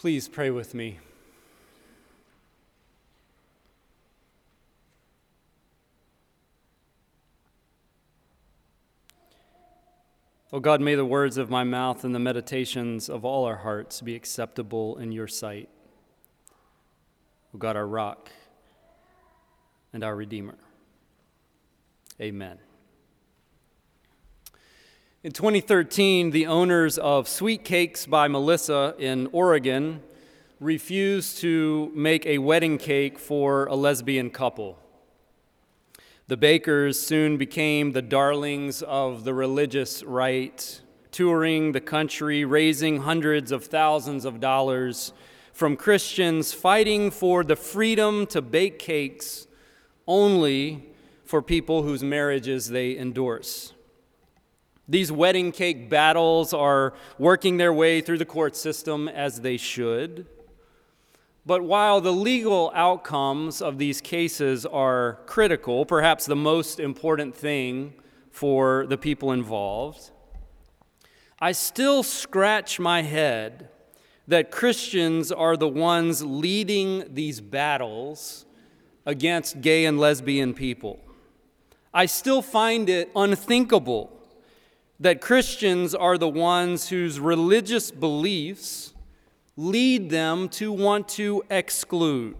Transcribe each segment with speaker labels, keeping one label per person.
Speaker 1: Please pray with me. O God, may the words of my mouth and the meditations of all our hearts be acceptable in your sight. O God, our rock and our Redeemer. Amen. In 2013, the owners of Sweet Cakes by Melissa in Oregon refused to make a wedding cake for a lesbian couple. The bakers soon became the darlings of the religious right, touring the country, raising hundreds of thousands of dollars from Christians fighting for the freedom to bake cakes only for people whose marriages they endorse. These wedding cake battles are working their way through the court system as they should. But while the legal outcomes of these cases are critical, perhaps the most important thing for the people involved, I still scratch my head that Christians are the ones leading these battles against gay and lesbian people. I still find it unthinkable that Christians are the ones whose religious beliefs lead them to want to exclude.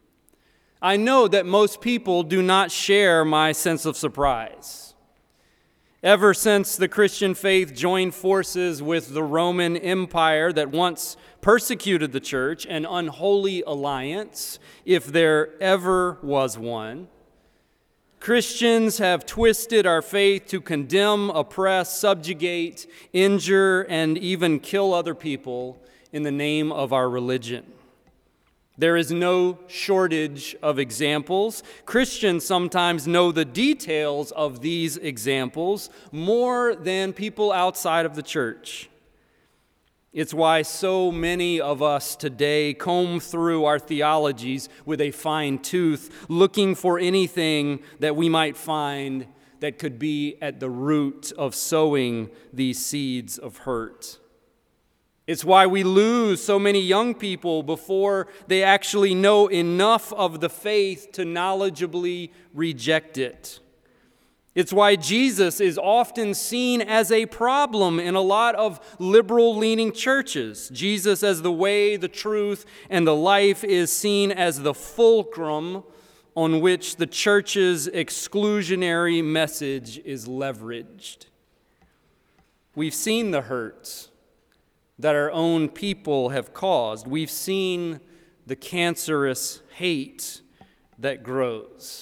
Speaker 1: I know that most people do not share my sense of surprise. Ever since the Christian faith joined forces with the Roman Empire that once persecuted the church, an unholy alliance, if there ever was one, Christians have twisted our faith to condemn, oppress, subjugate, injure, and even kill other people in the name of our religion. There is no shortage of examples. Christians sometimes know the details of these examples more than people outside of the church. It's why so many of us today comb through our theologies with a fine tooth, looking for anything that we might find that could be at the root of sowing these seeds of hurt. It's why we lose so many young people before they actually know enough of the faith to knowledgeably reject it. It's why Jesus is often seen as a problem in a lot of liberal-leaning churches. Jesus, as the way, the truth, and the life, is seen as the fulcrum on which the church's exclusionary message is leveraged. We've seen the hurts that our own people have caused. We've seen the cancerous hate that grows.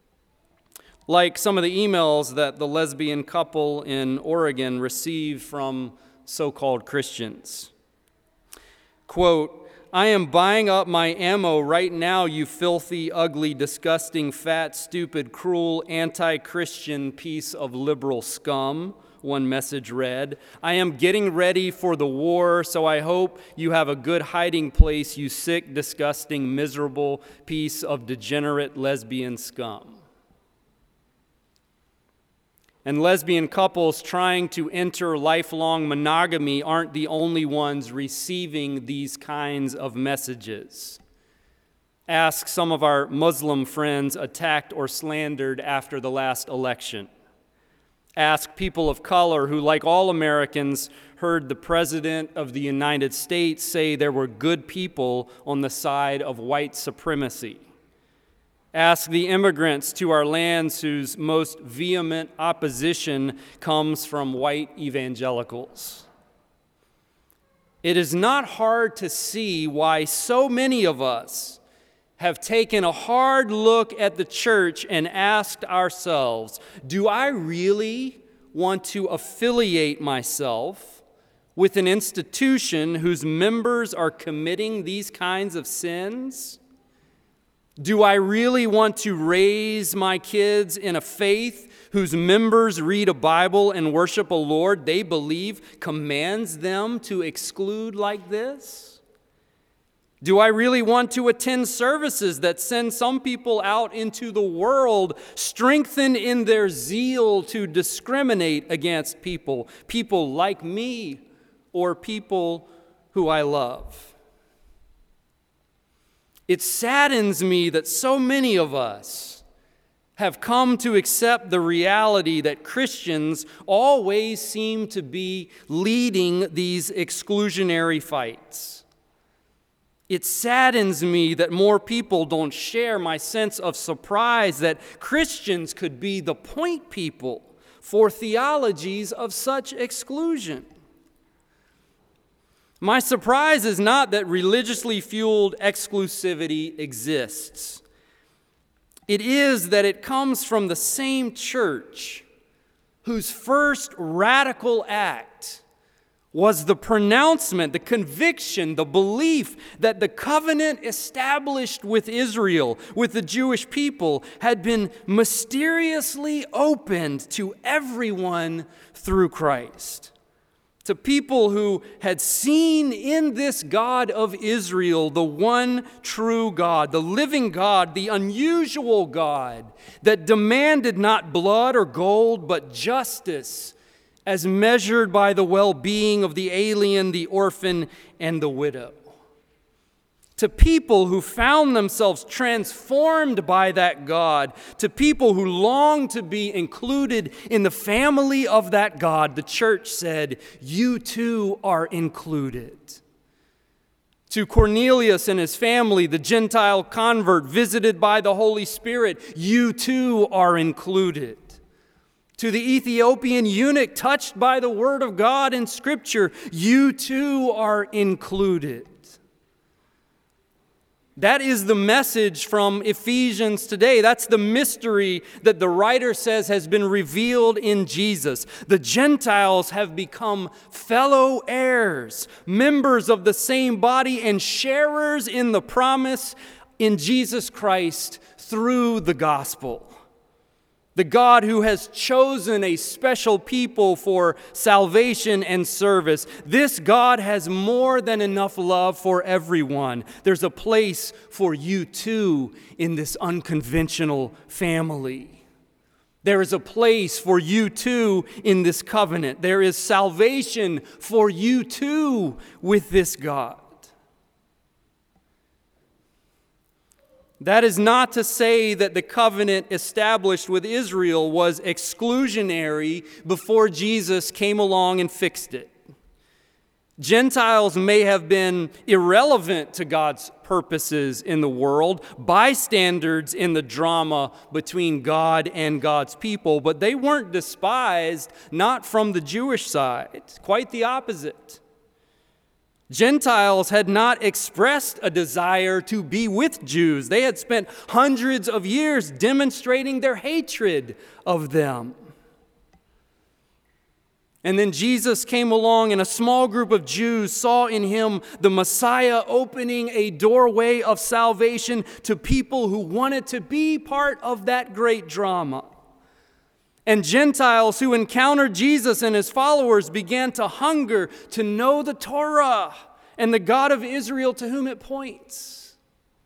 Speaker 1: Like some of the emails that the lesbian couple in Oregon received from so-called Christians. Quote, "I am buying up my ammo right now, you filthy, ugly, disgusting, fat, stupid, cruel, anti-Christian piece of liberal scum," one message read. "I am getting ready for the war, so I hope you have a good hiding place, you sick, disgusting, miserable piece of degenerate lesbian scum." And lesbian couples trying to enter lifelong monogamy aren't the only ones receiving these kinds of messages. Ask some of our Muslim friends attacked or slandered after the last election. Ask people of color who, like all Americans, heard the President of the United States say there were good people on the side of white supremacy. Ask the immigrants to our lands whose most vehement opposition comes from white evangelicals. It is not hard to see why so many of us have taken a hard look at the church and asked ourselves, do I really want to affiliate myself with an institution whose members are committing these kinds of sins? Do I really want to raise my kids in a faith whose members read a Bible and worship a Lord they believe commands them to exclude like this? Do I really want to attend services that send some people out into the world strengthened in their zeal to discriminate against people like me or people who I love? It saddens me that so many of us have come to accept the reality that Christians always seem to be leading these exclusionary fights. It saddens me that more people don't share my sense of surprise that Christians could be the point people for theologies of such exclusion. My surprise is not that religiously fueled exclusivity exists. It is that it comes from the same church whose first radical act was the pronouncement, the conviction, the belief that the covenant established with Israel, with the Jewish people, had been mysteriously opened to everyone through Christ. To people who had seen in this God of Israel the one true God, the living God, the unusual God that demanded not blood or gold, but justice as measured by the well-being of the alien, the orphan, and the widow. To people who found themselves transformed by that God, to people who longed to be included in the family of that God, the church said, "You too are included." To Cornelius and his family, the Gentile convert visited by the Holy Spirit, "You too are included." To the Ethiopian eunuch touched by the word of God in Scripture, "You too are included." That is the message from Ephesians today. That's the mystery that the writer says has been revealed in Jesus. The Gentiles have become fellow heirs, members of the same body, and sharers in the promise in Jesus Christ through the gospel. The God who has chosen a special people for salvation and service. This God has more than enough love for everyone. There's a place for you too in this unconventional family. There is a place for you too in this covenant. There is salvation for you too with this God. That is not to say that the covenant established with Israel was exclusionary before Jesus came along and fixed it. Gentiles may have been irrelevant to God's purposes in the world, bystanders in the drama between God and God's people, but they weren't despised, not from the Jewish side. Quite the opposite. Gentiles had not expressed a desire to be with Jews. They had spent hundreds of years demonstrating their hatred of them. And then Jesus came along, and a small group of Jews saw in him the Messiah opening a doorway of salvation to people who wanted to be part of that great drama. And Gentiles who encountered Jesus and his followers began to hunger to know the Torah and the God of Israel to whom it points.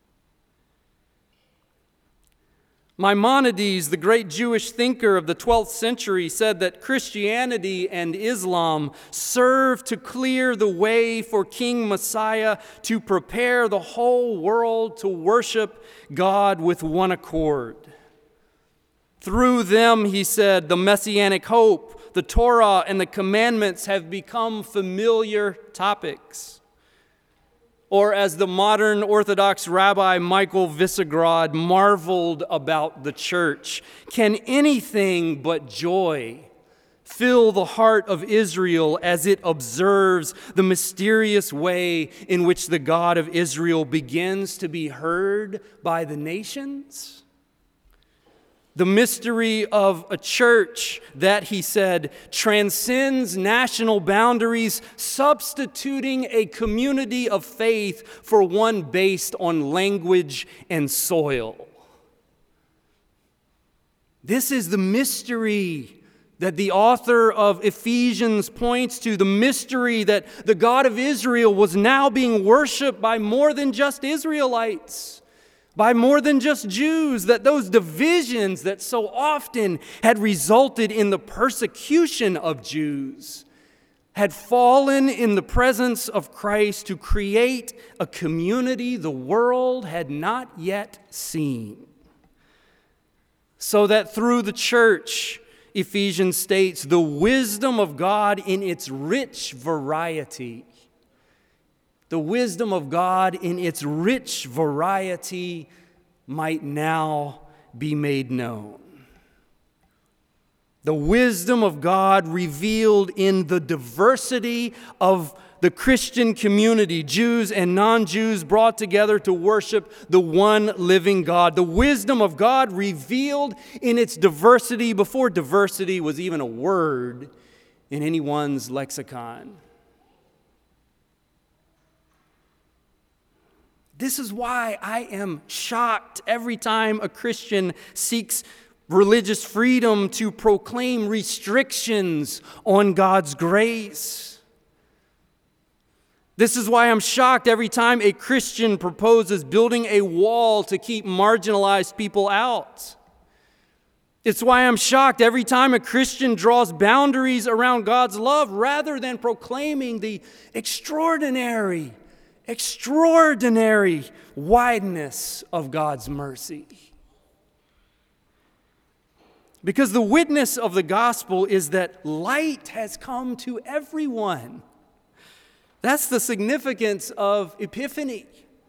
Speaker 1: Maimonides, the great Jewish thinker of the 12th century, said that Christianity and Islam serve to clear the way for King Messiah to prepare the whole world to worship God with one accord. Through them, he said, the messianic hope, the Torah, and the commandments have become familiar topics. Or as the modern Orthodox rabbi Michael Visegrad marveled about the church, can anything but joy fill the heart of Israel as it observes the mysterious way in which the God of Israel begins to be heard by the nations? The mystery of a church that, he said, transcends national boundaries, substituting a community of faith for one based on language and soil. This is the mystery that the author of Ephesians points to, the mystery that the God of Israel was now being worshiped by more than just Israelites, by more than just Jews, that those divisions that so often had resulted in the persecution of Jews had fallen in the presence of Christ to create a community the world had not yet seen. So that through the church, Ephesians states, the wisdom of God in its rich variety, the wisdom of God in its rich variety might now be made known. The wisdom of God revealed in the diversity of the Christian community, Jews and non-Jews brought together to worship the one living God. The wisdom of God revealed in its diversity before diversity was even a word in anyone's lexicon. This is why I am shocked every time a Christian seeks religious freedom to proclaim restrictions on God's grace. This is why I'm shocked every time a Christian proposes building a wall to keep marginalized people out. It's why I'm shocked every time a Christian draws boundaries around God's love rather than proclaiming the extraordinary wideness of God's mercy. Because the witness of the gospel is that light has come to everyone. That's the significance of Epiphany.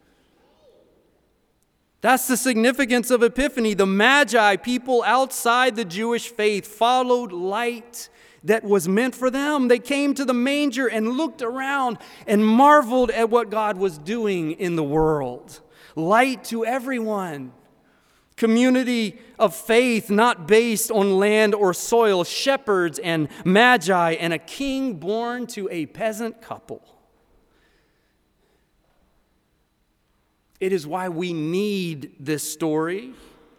Speaker 1: That's the significance of Epiphany. The Magi, people outside the Jewish faith, followed light that was meant for them. They came to the manger and looked around and marveled at what God was doing in the world. Light to everyone. Community of faith not based on land or soil, shepherds and magi, and a king born to a peasant couple. It is why we need this story.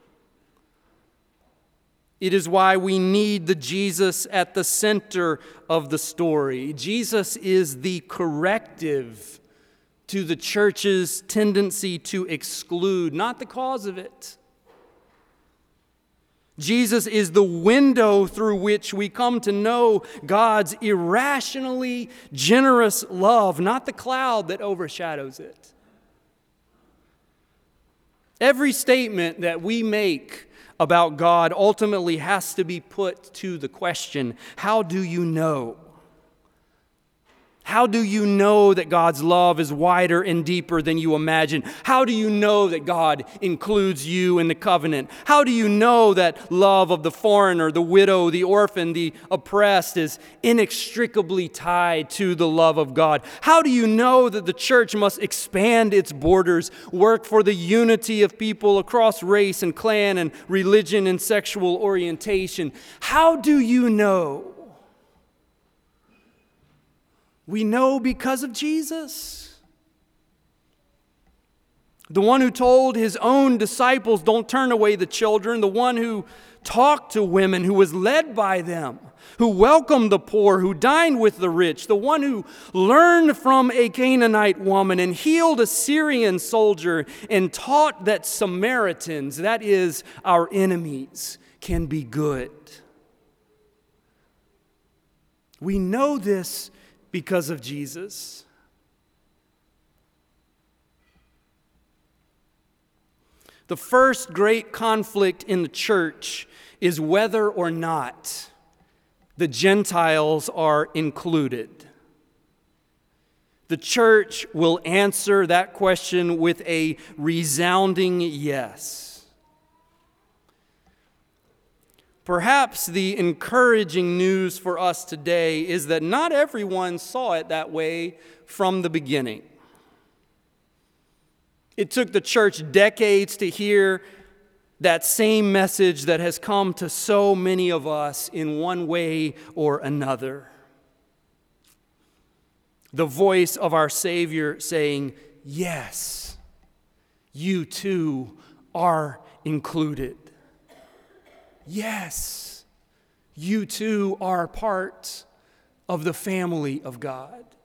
Speaker 1: It is why we need the Jesus at the center of the story. Jesus is the corrective to the church's tendency to exclude, not the cause of it. Jesus is the window through which we come to know God's irrationally generous love, not the cloud that overshadows it. Every statement that we make about God ultimately has to be put to the question, how do you know? How do you know that God's love is wider and deeper than you imagine? How do you know that God includes you in the covenant? How do you know that love of the foreigner, the widow, the orphan, the oppressed is inextricably tied to the love of God? How do you know that the church must expand its borders, work for the unity of people across race and clan and religion and sexual orientation? How do you know? We know because of Jesus. The one who told his own disciples, don't turn away the children. The one who talked to women, who was led by them, who welcomed the poor, who dined with the rich. The one who learned from a Canaanite woman and healed a Syrian soldier and taught that Samaritans, that is, our enemies, can be good. We know this because of Jesus. The first great conflict in the church is whether or not the Gentiles are included. The church will answer that question with a resounding yes. Perhaps the encouraging news for us today is that not everyone saw it that way from the beginning. It took the church decades to hear that same message that has come to so many of us in one way or another. The voice of our Savior saying, yes, you too are included. Yes, you too are part of the family of God.